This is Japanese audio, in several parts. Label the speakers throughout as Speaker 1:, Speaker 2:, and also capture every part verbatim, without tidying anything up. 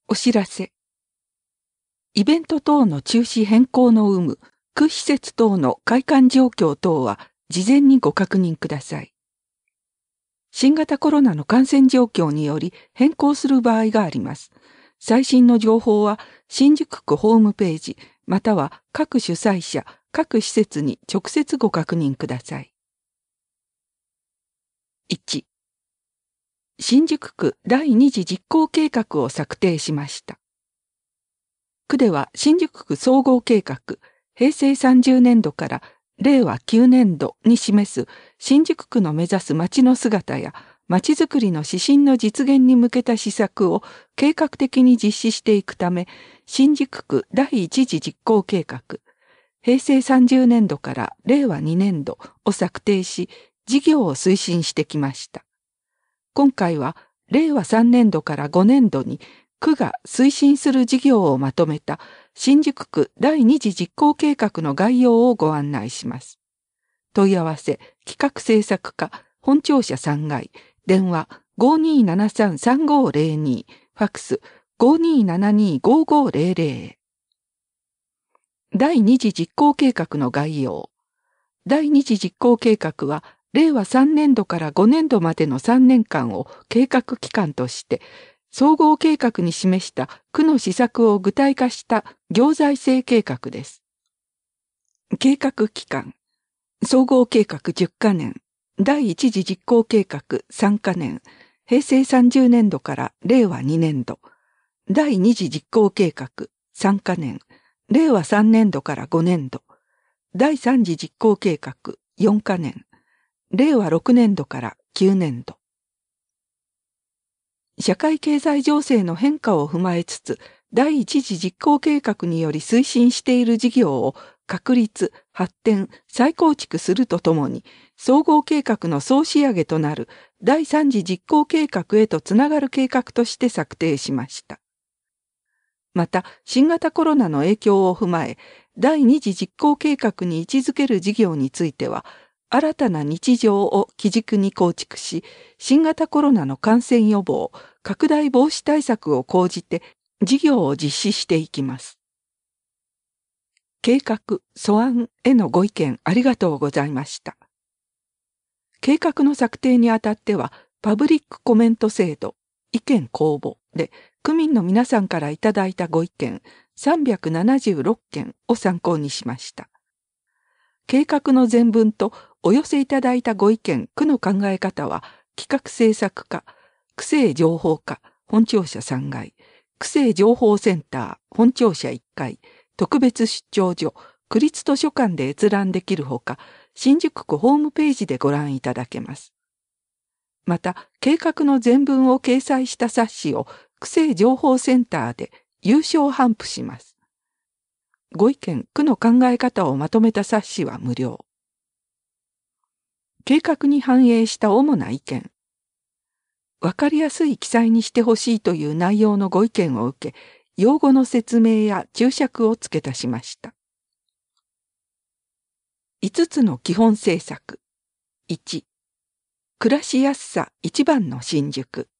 Speaker 1: お知らせ。イベント等の中止変更の有無、区施設等の開館状況等は事前にご確認ください。新型コロナの感染状況により変更する場合があります。最新の情報は新宿区ホームページ、または各主催者、各施設に直接ご確認ください。いち、新宿区第二次実行計画を策定しました。区では新宿区総合計画、平成さんじゅうねんどから令和きゅうねんどに示す新宿区の目指す街の姿や街づくりの指針の実現に向けた施策を計画的に実施していくため、新宿区第一次実行計画、平成さんじゅうねんどから令和にねんどを策定し、事業を推進してきました。今回は令和さんねんどからごねんどに区が推進する事業をまとめた新宿区第二次実行計画の概要をご案内します。問い合わせ、企画制作課、本庁舎さんがい、電話 ごーにーななさんさんごーぜろに、ファックス ごーにーななにーごーごーぜろぜろ へ。第二次実行計画の概要。第二次実行計画は、令和さんねんどからごねんどまでのさんねんかんを計画期間として、総合計画に示した区の施策を具体化した行財政計画です。計画期間。総合計画じゅっかねん。第一次実行計画さんかねん。平成さんじゅうねんどから令和にねんど。第二次実行計画さんかねん。令和さんねんどからごねんど。第三次実行計画よんかねん。令和ろくねんどからきゅうねんど。社会経済情勢の変化を踏まえつつ、第一次実行計画により推進している事業を確立、発展、再構築するとともに、総合計画の総仕上げとなる第三次実行計画へとつながる計画として策定しました。また、新型コロナの影響を踏まえ、第二次実行計画に位置づける事業については、新たな日常を基軸に構築し、新型コロナの感染予防、拡大防止対策を講じて事業を実施していきます。計画・素案へのご意見ありがとうございました。計画の策定にあたっては、パブリックコメント制度、意見公募で、区民の皆さんからいただいたご意見さんびゃくななじゅうろっけんを参考にしました。計画の全文とお寄せいただいたご意見、区の考え方は、企画制作課、区政情報課、本庁舎さんがい、区政情報センター、本庁舎いっかい、特別出張所、区立図書館で閲覧できるほか、新宿区ホームページでご覧いただけます。また、計画の全文を掲載した冊子を、区政情報センターで有償頒布します。ご意見、区の考え方をまとめた冊子は無料。計画に反映した主な意見。わかりやすい記載にしてほしいという内容のご意見を受け、用語の説明や注釈を付け足しました。いつつの基本政策。いち、暮らしやすさ一番の新宿。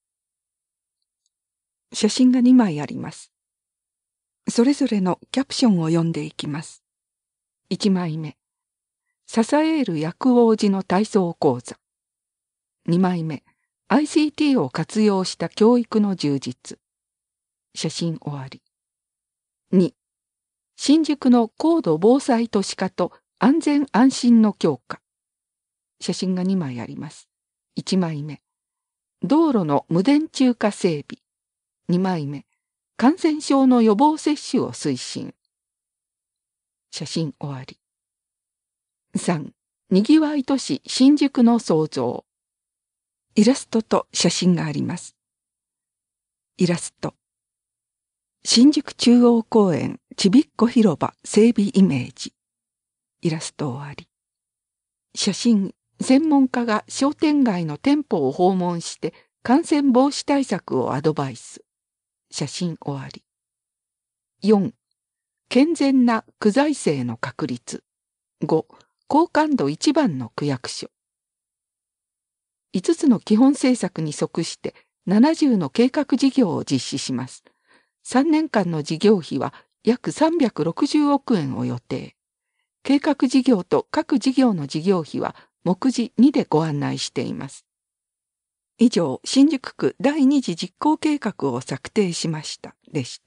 Speaker 1: 写真がにまいあります。それぞれのキャプションを読んでいきます。いちまいめ。支える薬王寺の体操講座。にまいめ。アイシーティー を活用した教育の充実。写真終わり。に、新宿の高度防災都市化と安全安心の強化。写真がにまいあります。いちまいめ。道路の無電柱化整備。にまいめ。感染症の予防接種を推進。写真終わり。さん、にぎわい都市新宿の創造。イラストと写真があります。イラスト。新宿中央公園ちびっこ広場整備イメージ。イラスト終わり。写真、専門家が商店街の店舗を訪問して感染防止対策をアドバイス。写真終わり。よん、健全な区財政の確立。ご、好感度一番の区役所。いつつの基本政策に即してななじゅうの計画事業を実施します。 さんねんかんの事業費は約さんびゃくろくじゅうおくえんを予定。計画事業と各事業の事業費は目次にでご案内しています。以上、新宿区第二次実行計画を策定しましたでした。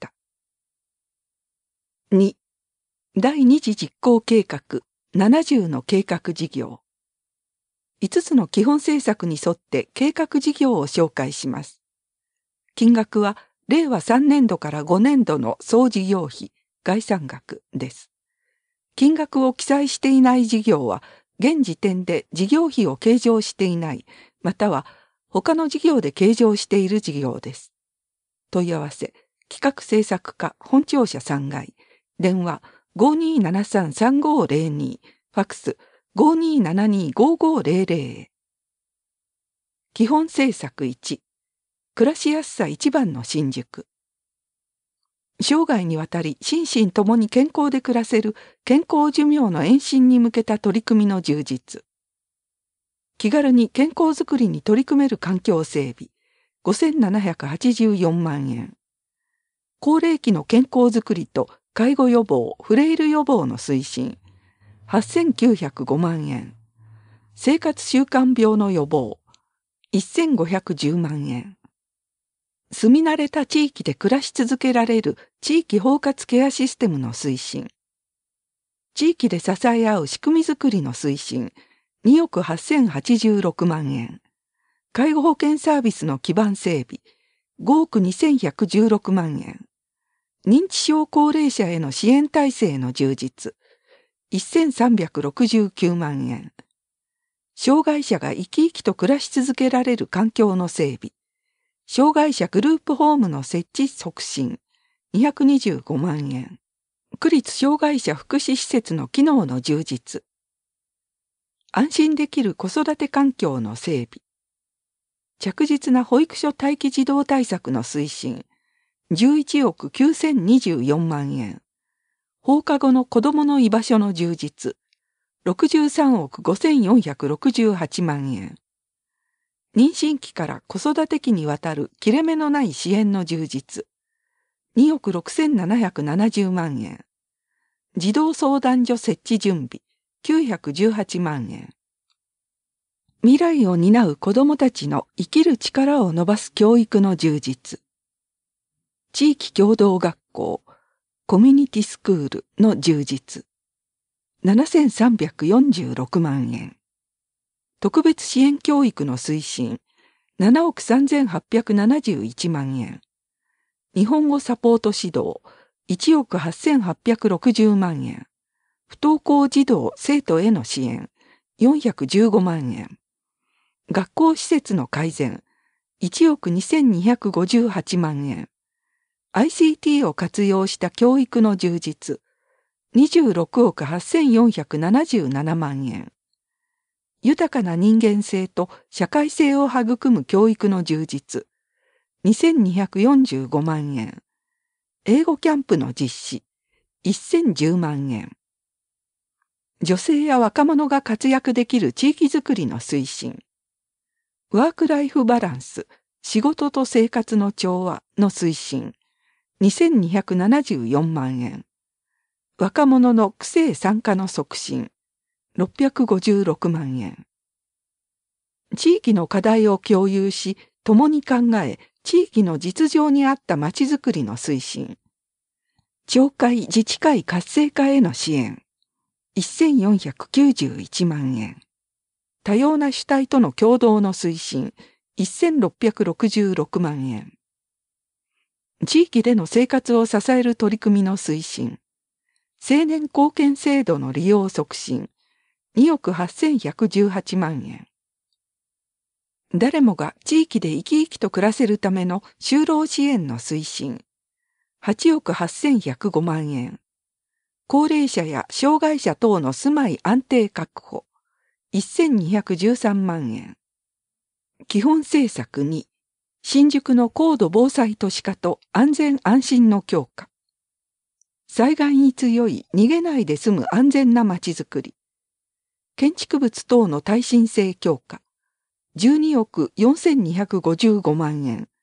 Speaker 1: に、第二次実行計画ななじゅうの計画事業。いつつの基本政策に沿って計画事業を紹介します。金額はれいわさんねんどからごねんどの総事業費、概算額です。金額を記載していない事業は、現時点で事業費を計上していない、または他の事業で計上している事業です。問い合わせ、企画制作課本庁舎さんがい、電話 ごーにーななさんさんごーぜろに、ファックス ごーにーななにーごーごーぜろぜろ へ。基本政策いち、暮らしやすさ一番の新宿。生涯にわたり心身ともに健康で暮らせる健康寿命の延伸に向けた取り組みの充実。気軽に健康づくりに取り組める環境整備、ごせんななひゃくはちじゅうよんまんえん。高齢期の健康づくりと介護予防、フレイル予防の推進、はっせんきゅうひゃくごまんえん。生活習慣病の予防、せんごひゃくじゅうまんえん。住み慣れた地域で暮らし続けられる地域包括ケアシステムの推進。地域で支え合う仕組みづくりの推進、におくはっせんはちじゅうろくまんえん。介護保険サービスの基盤整備、ごおくにせんひゃくじゅうろくまんえん。認知症高齢者への支援体制の充実、せんさんびゃくろくじゅうきゅうまんえん。障害者が生き生きと暮らし続けられる環境の整備、障害者グループホームの設置促進、にひゃくにじゅうごまんえん。区立障害者福祉施設の機能の充実。安心できる子育て環境の整備。着実な保育所待機児童対策の推進、じゅういちおくきゅうせんにじゅうよんまんえん。放課後の子どもの居場所の充実、ろくじゅうさんおくごせんよんひゃくろくじゅうはちまんえん。妊娠期から子育て期にわたる切れ目のない支援の充実、におくろくせんななひゃくななじゅうまんえん。児童相談所設置準備、きゅうひゃくじゅうはちまんえん。未来を担う子どもたちの生きる力を伸ばす教育の充実。地域共同学校、コミュニティスクールの充実。ななせんさんびゃくよんじゅうろくまんえん。特別支援教育の推進、ななおくさんぜんはっぴゃくななじゅういちまんえん。日本語サポート指導、いちおくはっせんはっぴゃくろくじゅうまんえん。不登校児童生徒への支援、よんひゃくじゅうごまんえん。学校施設の改善、いちおくにせんにひゃくごじゅうはちまんえん。アイシーティー を活用した教育の充実、にじゅうろくおくはっせんよんひゃくななじゅうななまんえん。豊かな人間性と社会性を育む教育の充実、にせんにひゃくよんじゅうごまんえん。英語キャンプの実施、せんじゅうまんえん。女性や若者が活躍できる地域づくりの推進。ワークライフバランス、仕事と生活の調和の推進、にせんにひゃくななじゅうよんまんえん。若者の区政参加の促進、ろっぴゃくごじゅうろくまんえん。地域の課題を共有し、共に考え、地域の実情に合ったまちづくりの推進。町会自治会活性化への支援、せんよんひゃくきゅうじゅういちまんえん。多様な主体との共同の推進、せんろっぴゃくろくじゅうろくまんえん。地域での生活を支える取り組みの推進。青年貢献制度の利用促進、におくはっせんひゃくじゅうはちまんえん。誰もが地域で生き生きと暮らせるための就労支援の推進、はちおくはっせんひゃくごまんえん。高齢者や障害者等の住まい安定確保、せんにひゃくじゅうさんまんえん。基本政策に、新宿の高度防災都市化と安全安心の強化。災害に強い逃げないで済む安全なまちづくり。建築物等の耐震性強化。じゅうにおくよんせんにひゃくごじゅうごまんえん。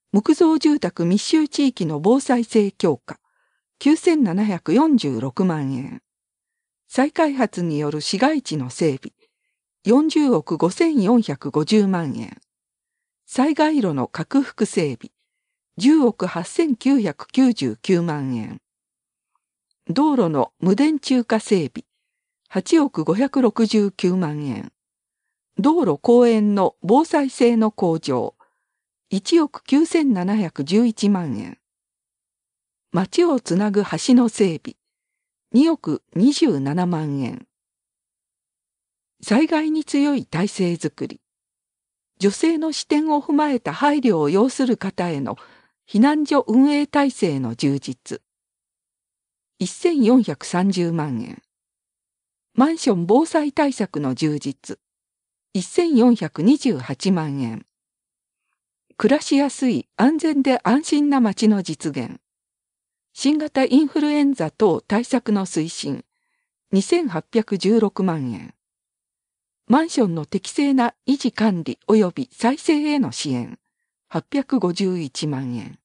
Speaker 1: 木造住宅密集地域の防災性強化、きゅうせんななひゃくよんじゅうろくまんえん。再開発による市街地の整備、よんじゅうおくごせんよんひゃくごじゅうまんえん。災害路の拡幅整備、じゅうおくはっせんきゅうひゃくきゅうじゅうきゅうまんえん。道路の無電柱化整備、はちおくごひゃくろくじゅうきゅうまんえん。道路公園の防災性の向上、いちおくきゅうせんななひゃくじゅういちまんえん。町をつなぐ橋の整備、におくにじゅうななまんえん。災害に強い体制づくり、女性の視点を踏まえた配慮を要する方への避難所運営体制の充実、せんよんひゃくさんじゅうまんえん。マンション防災対策の充実、せんよんひゃくにじゅうはちまんえん。暮らしやすい安全で安心な街の実現、新型インフルエンザ等対策の推進、にせんはっぴゃくじゅうろくまんえん。マンションの適正な維持管理及び再生への支援、はっぴゃくごじゅういちまんえん。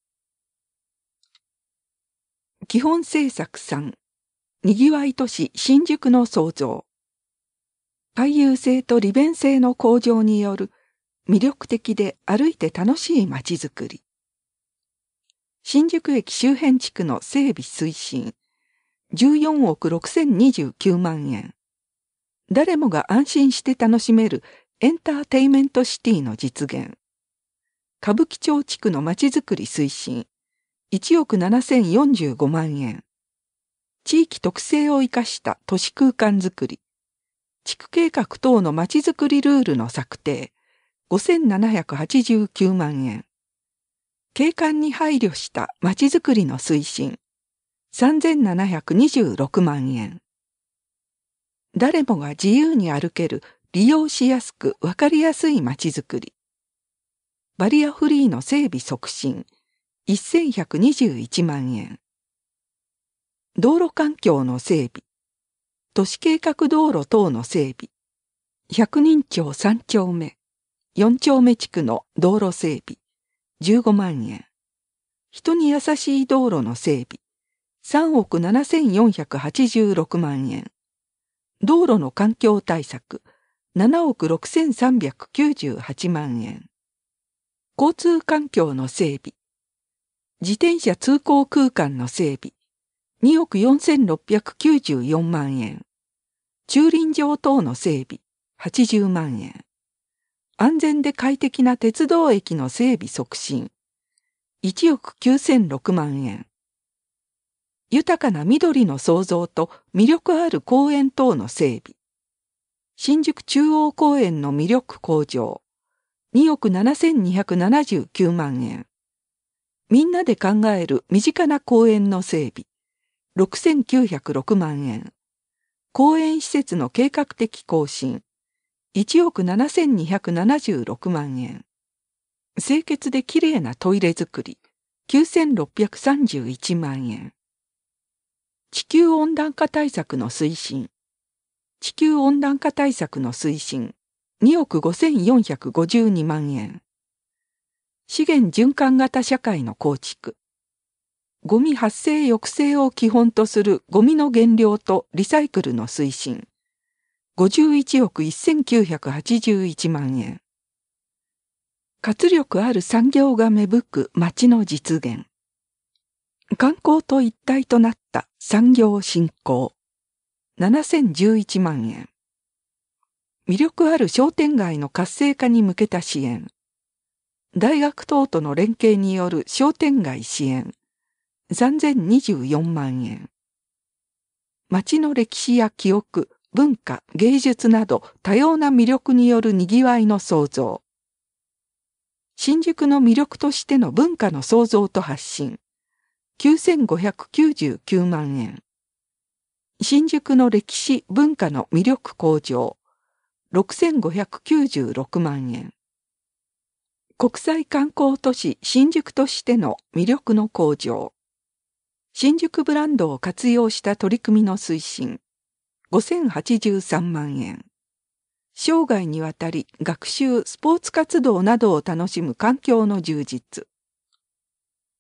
Speaker 1: 基本政策さん、にぎわい都市新宿の創造。回遊性と利便性の向上による魅力的で歩いて楽しい街づくり。新宿駅周辺地区の整備推進、じゅうよんおくろくせんにじゅうきゅうまんえん。誰もが安心して楽しめるエンターテイメントシティの実現。歌舞伎町地区の街づくり推進、いちおくななせんよんじゅうごまんえん。地域特性を生かした都市空間づくり。地区計画等の街づくりルールの策定、ごせんななひゃくはちじゅうきゅうまんえん。景観に配慮した街づくりの推進、さんぜんななひゃくにじゅうろくまんえん。誰もが自由に歩ける、利用しやすくわかりやすい街づくり。バリアフリーの整備促進、せんひゃくにじゅういちまんえん。道路環境の整備、都市計画道路等の整備、百人町さんちょうめ、よんちょうめ地区の道路整備、じゅうごまんえん。人に優しい道路の整備、さんおくななせんよんひゃくはちじゅうろくまんえん。道路の環境対策、ななおくろくせんさんびゃくきゅうじゅうはちまんえん。交通環境の整備、自転車通行空間の整備、におくよんせんろっぴゃくきゅうじゅうよんまんえん。駐輪場等の整備、はちじゅうまんえん。安全で快適な鉄道駅の整備促進、いちおくきゅうせんろくまんえん。豊かな緑の創造と魅力ある公園等の整備。新宿中央公園の魅力向上、におくななせんにひゃくななじゅうきゅうまんえん。みんなで考える身近な公園の整備、ろくせんきゅうひゃくろくまんえん。公園施設の計画的更新、いちおくななせんにひゃくななじゅうろくまんえん。清潔できれいなトイレづくり、きゅうせんろっぴゃくさんじゅういちまんえん。地球温暖化対策の推進、地球温暖化対策の推進、におくごせんよんひゃくごじゅうにまんえん。資源循環型社会の構築、ゴミ発生抑制を基本とするゴミの減量とリサイクルの推進、ごじゅういちおくせんきゅうひゃくはちじゅういちまんえん。活力ある産業が芽吹く町の実現。観光と一体となった産業振興、ななせんじゅういちまんえん。魅力ある商店街の活性化に向けた支援。大学等との連携による商店街支援、さんぜんにじゅうよんまんえん。町の歴史や記憶、文化、芸術など多様な魅力によるにぎわいの創造。新宿の魅力としての文化の創造と発信、きゅうせんごひゃくきゅうじゅうきゅうまんえん。新宿の歴史、文化の魅力向上、ろくせんごひゃくきゅうじゅうろくまんえん。国際観光都市新宿としての魅力の向上。新宿ブランドを活用した取り組みの推進、ごせんはちじゅうさんまんえん。生涯にわたり学習、スポーツ活動などを楽しむ環境の充実。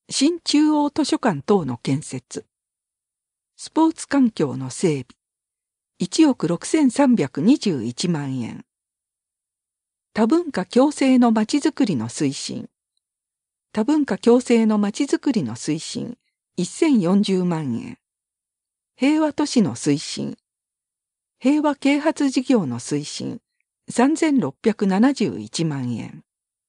Speaker 1: 新中央図書館等の建設、スポーツ環境の整備、いちおくろくせんさんびゃくにじゅういちまんえん。多文化共生のまちづくりの推進、多文化共生のまちづくりの推進、せんよんじゅうまんえん。平和都市の推進、平和啓発事業の推進、さんぜんろっぴゃくななじゅういちまんえん。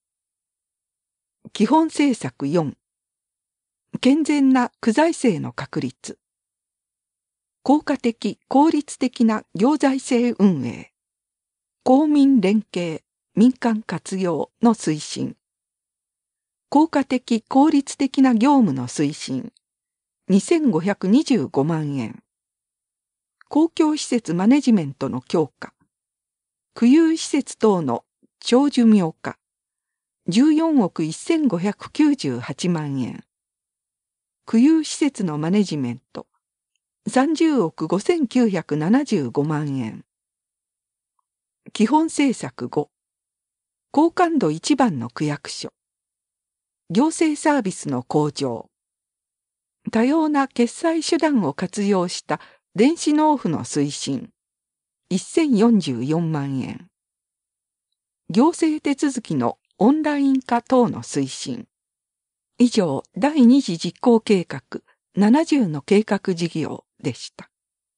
Speaker 1: 基本政策よん、健全な区財政の確立、効果的・効率的な行財政運営、公民連携・民間活用の推進、効果的・効率的な業務の推進、にせんごひゃくにじゅうごまんえん。公共施設マネジメントの強化、区有施設等の長寿命化、じゅうよんおくせんごひゃくきゅうじゅうはちまんえん。区有施設のマネジメント、さんじゅうおくごせんきゅうひゃくななじゅうごまんえん。基本政策ご、高感度一番の区役所、行政サービスの向上、多様な決済手段を活用した電子納付の推進、せんよんじゅうよんまんえん。行政手続きのオンライン化等の推進。以上、第二次実行計画ななじゅうの計画事業でした。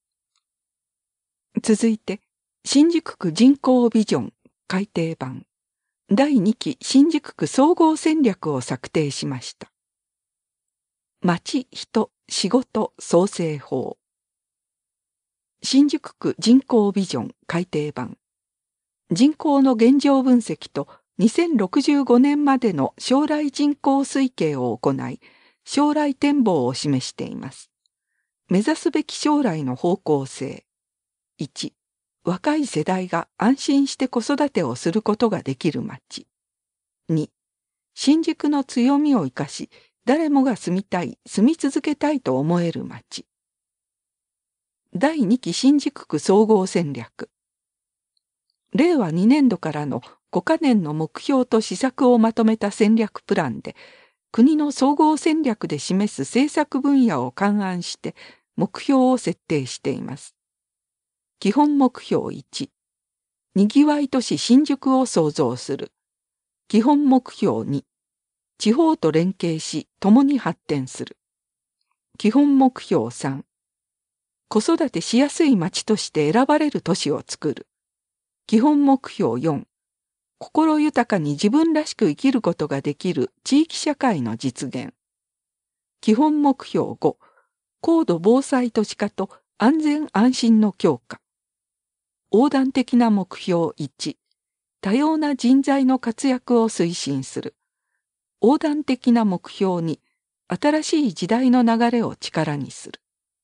Speaker 1: 続いて、新宿区人口ビジョン改訂版だいにき新宿区総合戦略を策定しました。町、人、仕事創生法。新宿区人口ビジョン改訂版。人口の現状分析とにせんろくじゅうごねんまでの将来人口推計を行い、将来展望を示しています。目指すべき将来の方向性。いち、若い世代が安心して子育てをすることができる町。に、新宿の強みを生かし、誰もが住みたい、住み続けたいと思える町。だいにき新宿区総合戦略。れいわにねんどからのごかねんの目標と施策をまとめた戦略プランで、国の総合戦略で示す政策分野を勘案して目標を設定しています。基本目標いち、にぎわい都市新宿を創造する。基本目標に、地方と連携し共に発展する。基本目標さん、子育てしやすい町として選ばれる都市を作る。基本目標よん、心豊かに自分らしく生きることができる地域社会の実現。基本目標ご、高度防災都市化と安全安心の強化。横断的な目標いち、多様な人材の活躍を推進する。横断的な目標に、新しい時代の流れを力にする。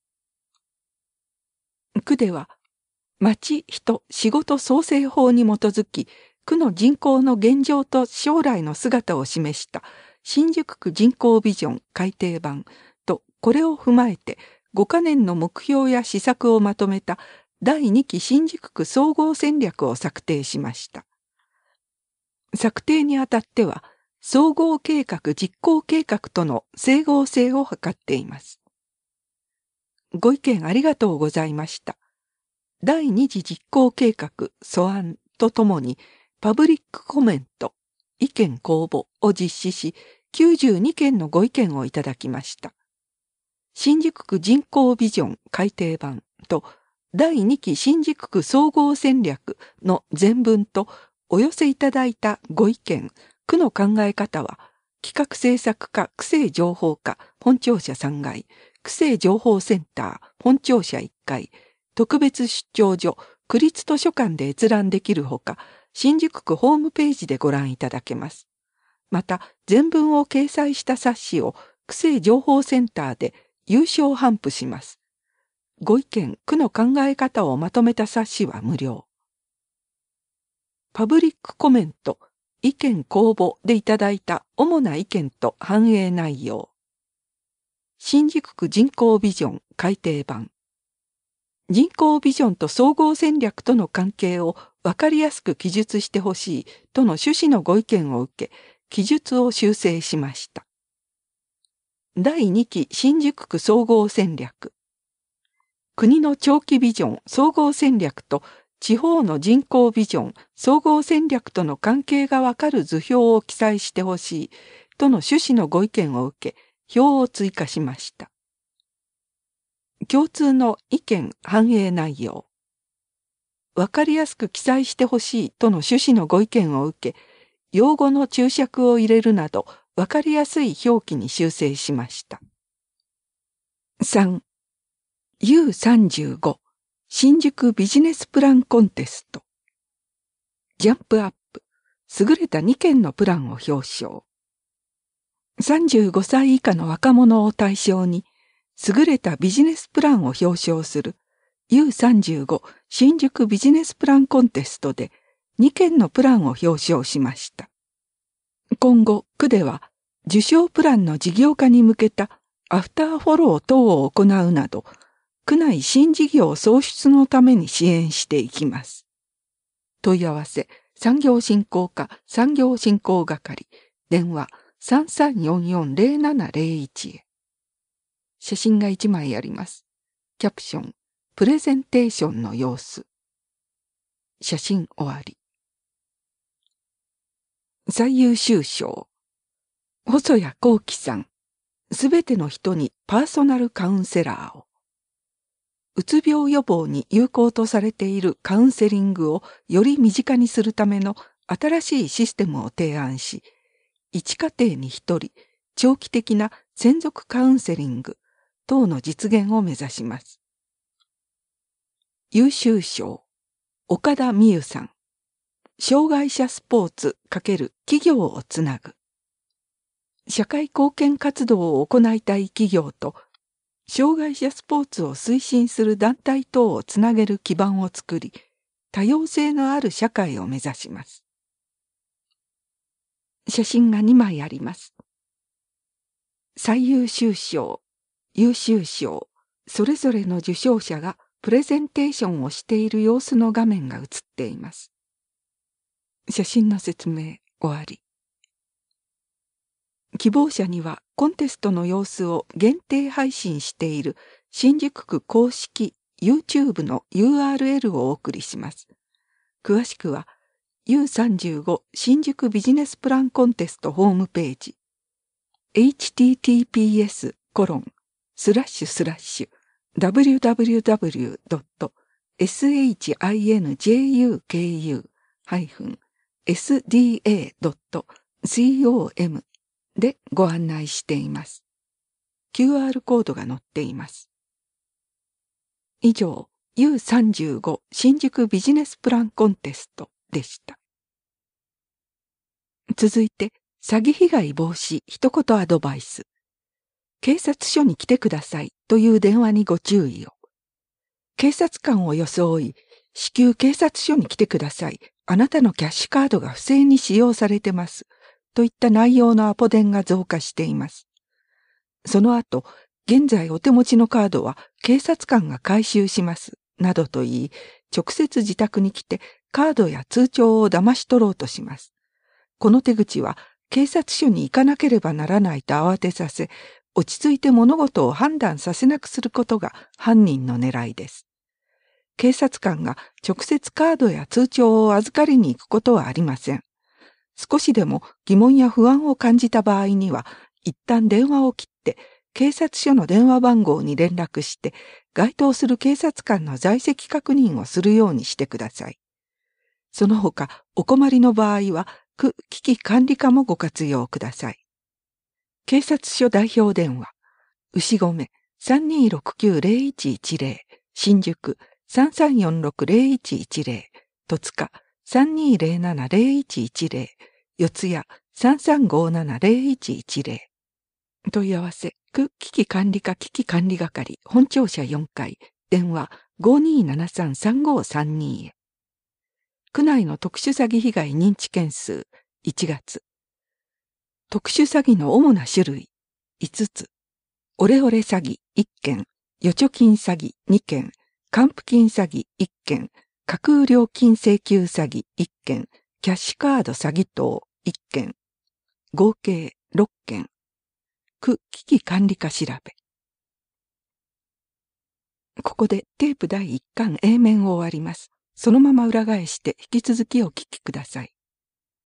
Speaker 1: 区では、町、人、仕事創生法に基づき、区の人口の現状と将来の姿を示した新宿区人口ビジョン改訂版と、これを踏まえてごかねんの目標や施策をまとめただいにき新宿区総合戦略を策定しました。策定にあたっては、総合計画実行計画との整合性を図っています。ご意見ありがとうございました。だいに次実行計画素案とともにパブリックコメント、意見公募を実施し、きゅうじゅうにけんのご意見をいただきました。新宿区人口ビジョン改訂版とだいにき新宿区総合戦略の全文とお寄せいただいたご意見、区の考え方は、企画制作課区政情報課本庁舎さんがい、区政情報センター本庁舎いっかい、特別出張所、区立図書館で閲覧できるほか、新宿区ホームページでご覧いただけます。また、全文を掲載した冊子を区政情報センターで有償頒布します。ご意見、区の考え方をまとめた冊子は無料。パブリックコメント、意見公募でいただいた主な意見と反映内容。新宿区人口ビジョン改訂版。人口ビジョンと総合戦略との関係を分かりやすく記述してほしいとの趣旨のご意見を受け、記述を修正しました。 だいにき新宿区総合戦略。国の長期ビジョン総合戦略と地方の人口ビジョン総合戦略との関係がわかる図表を記載してほしいとの趣旨のご意見を受け、表を追加しました。共通の意見反映内容。わかりやすく記載してほしいとの趣旨のご意見を受け、用語の注釈を入れるなど、わかりやすい表記に修正しました。さん. ユーさんじゅうご 新宿ビジネスプランコンテスト。ジャンプアップ、優れたにけんのプランを表彰。さんじゅうごさい以下の若者を対象に、優れたビジネスプランを表彰する ユーさんじゅうご 新宿ビジネスプランコンテストでにけんのプランを表彰しました。今後、区では受賞プランの事業化に向けたアフターフォロー等を行うなど、区内新事業創出のために支援していきます。問い合わせ、産業振興課産業振興係、電話 さんさんよんよんゼロななゼロいち へ。写真がいちまいあります。キャプション、プレゼンテーションの様子。写真終わり。最優秀賞。細谷幸喜さん。すべての人にパーソナルカウンセラーを。うつ病予防に有効とされているカウンセリングをより身近にするための新しいシステムを提案し、一家庭に一人、長期的な専属カウンセリング等の実現を目指します。優秀賞。岡田美優さん。障害者スポーツ×企業をつなぐ。社会貢献活動を行いたい企業と、障害者スポーツを推進する団体等をつなげる基盤を作り、多様性のある社会を目指します。写真がにまいあります。最優秀賞、優秀賞、それぞれの受賞者がプレゼンテーションをしている様子の画面が映っています。写真の説明終わり。希望者にはコンテストの様子を限定配信している新宿区公式 YouTube の ユーアールエル をお送りします。詳しくは ユーさんじゅうご 新宿ビジネスプランコンテストホームページ エイチティーティーピーエスコロンスラッシュスラッシュダブリューダブリューダブリュードットシンジュクエスディーエードットコム でご案内しています。キューアール コードが載っています。以上、ユーさんじゅうご 新宿ビジネスプランコンテストでした。続いて、詐欺被害防止一言アドバイス。警察署に来てくださいという電話にご注意を。警察官を装い、至急警察署に来てください。あなたのキャッシュカードが不正に使用されてます。といった内容のアポ電が増加しています。その後、現在お手持ちのカードは警察官が回収します。などと言い、直接自宅に来てカードや通帳を騙し取ろうとします。この手口は警察署に行かなければならないと慌てさせ、落ち着いて物事を判断させなくすることが犯人の狙いです。警察官が直接カードや通帳を預かりに行くことはありません。少しでも疑問や不安を感じた場合には、一旦電話を切って、警察署の電話番号に連絡して、該当する警察官の在籍確認をするようにしてください。その他、お困りの場合は、区危機管理課もご活用ください。警察署代表電話、牛込 さんにーろくきゅうゼロいちいちゼロ、新宿 さんさんよんろくゼロいちいちゼロ、戸塚 さんにーゼロななゼロいちいちゼロ、四谷 さんさんごななゼロいちいちゼロ。問い合わせ、区危機管理課危機管理係、本庁舎よんかい、電話 ごにーななさんさんごさんに へ。区内の特殊詐欺被害認知件数、いちがつ。特殊詐欺の主な種類、いつつ。オレオレ詐欺、いっけん。預貯金詐欺、にけん。還付金詐欺、いっけん。架空料金請求詐欺、いっけん。キャッシュカード詐欺等、いっけん。合計ろっけん。 区危機管理課調べ。ここでテープだいいっかん A 面を終わります。そのまま裏返して引き続きお聞きください。